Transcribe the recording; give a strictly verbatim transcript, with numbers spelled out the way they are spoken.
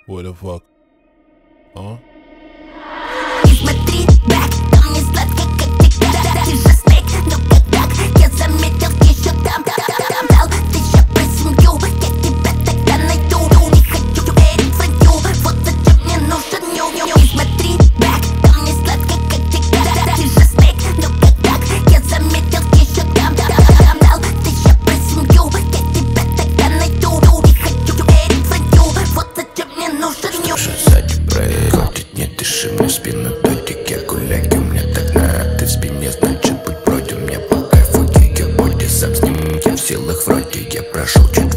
What the fuck? А? Не смотри back, там не сладко, как всегда. Ты же снэк, но как так? Я заметил еще там, там, там, там дал тысяча про семью. Я тебя тогда найду. Не хочу верить в вранью. Вот зачем мне нужен ню. Не смотри back, там не сладко, как всегда. Ты же снэк, но как так? Я заметил еще там, там, там, там дал тысяча про семью. Я тебя тогда найду. Не хочу верить в вранью. Вот зачем мне нужен ню. Сзади происходит, не дыши мне в спину, додик, я гуляки, мне так надо, ты в спине, значит будь против, мне по кайфу, я боди, сам с ним, я в силах вроде, я прошел чуть